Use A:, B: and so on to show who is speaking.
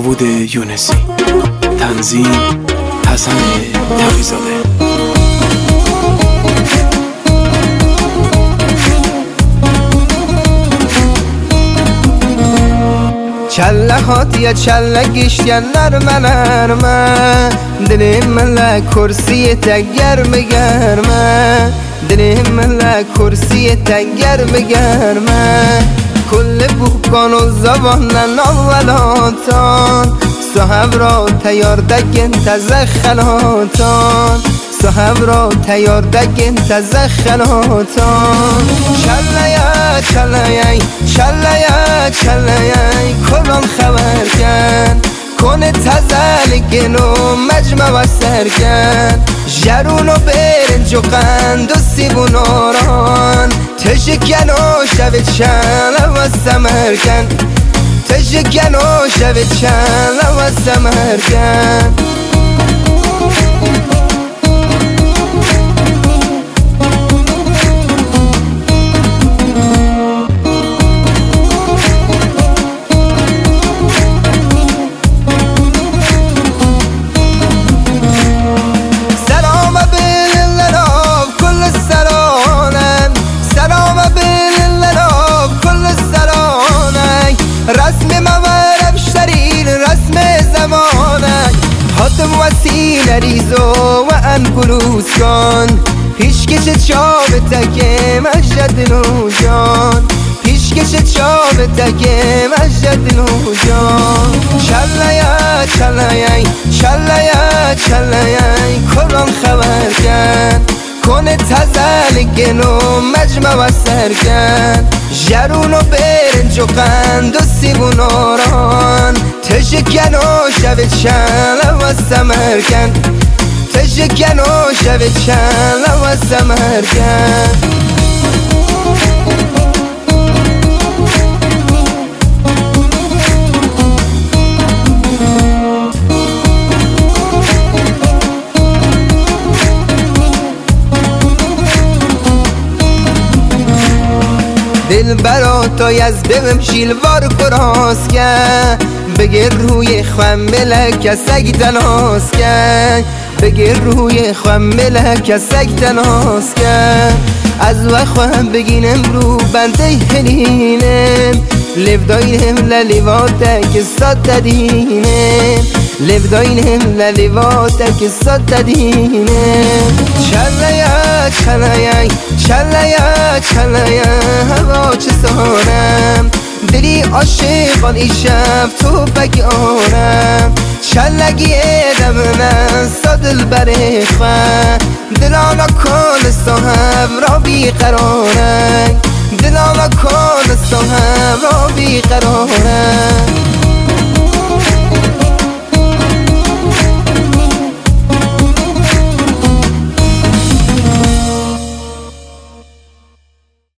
A: داوود یونسی، تنظیم حسن تقی‌زاده.
B: چله هاتیه چله گشتن نرمه نرمه دل من کرسی گرمه گرمه دل من کرسی گرمه گرمه کل بوکان و زبانن اولاتان صاحب را تیار دگن تزخلاتان صاحب را تیار دگن تزخلاتان چلیه چلیه چلیه چلیه کلان خبر کن کنه تزلگن و مجمع و سرکن جرون و برنج و قند و سیب و ناران تشکن و شب چله و سمرکن تشکن و شب چله و سمرکن رسم مورب شرین رسم زمانه حاتم وسیل ریزو و انگلوس کن پیشکش چاب تکه مجد نوجان پیشکش چاب تکه مجد نوجان چلیه چلیه چلیه چلیه کلان خبر کن کنه تزلگن و مجمع و سرکن جرون و برنج و قند و سیب و ناران تشکن و شب چله و سمرکن تشکن و شب چله و سمرکن دل براتای از دلم شیلوار کراس کن بگیر روی خمله که سگ تناس کن بگیر روی خمله که سگ تناس کن از وقت بگینم رو بنده هلینم لیو داینم للیواته که ساد دینم لیو داینم للیواته که ساد دینم چلیه چلیه چلیه چلیه هوا چه سارم دلی عاشقان ای شب تو بگی آرم چلگی دمنه سادل بره خواه دلانا کن صاحب را بیقرارن دلانا کن صاحب را بیقرارن